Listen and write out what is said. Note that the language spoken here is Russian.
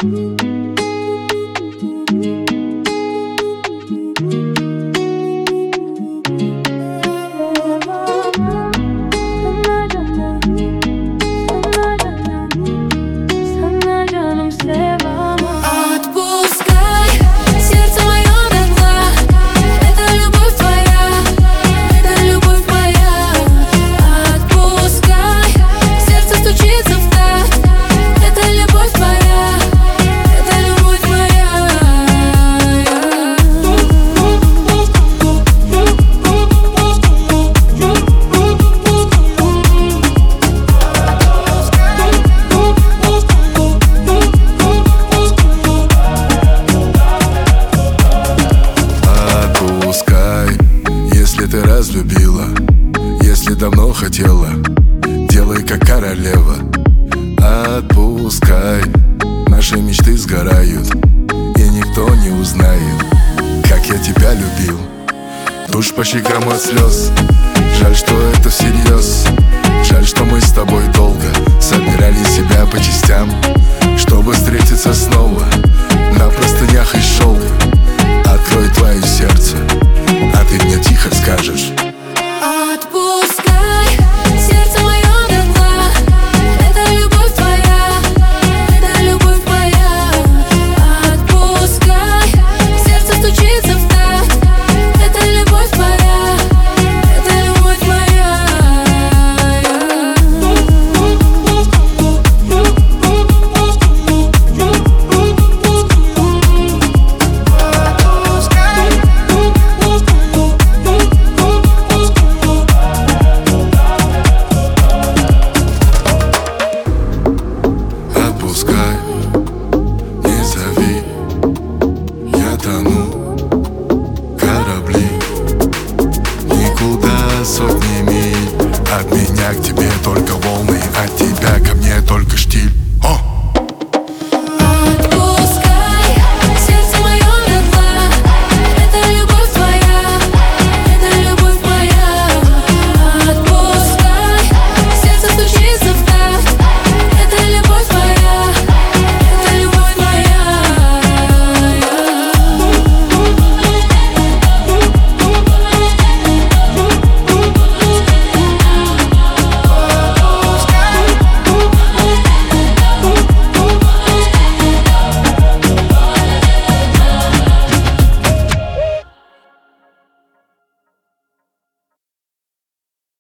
Если ты разлюбила, если давно хотела, делай как королева. Отпускай, наши мечты сгорают, и никто не узнает, как я тебя любил. Тушь по щекам от слез, жаль, что это всерьез. Жаль, что мы с тобой долго собирали себя по частям, чтобы встретиться снова на простынях из шелка.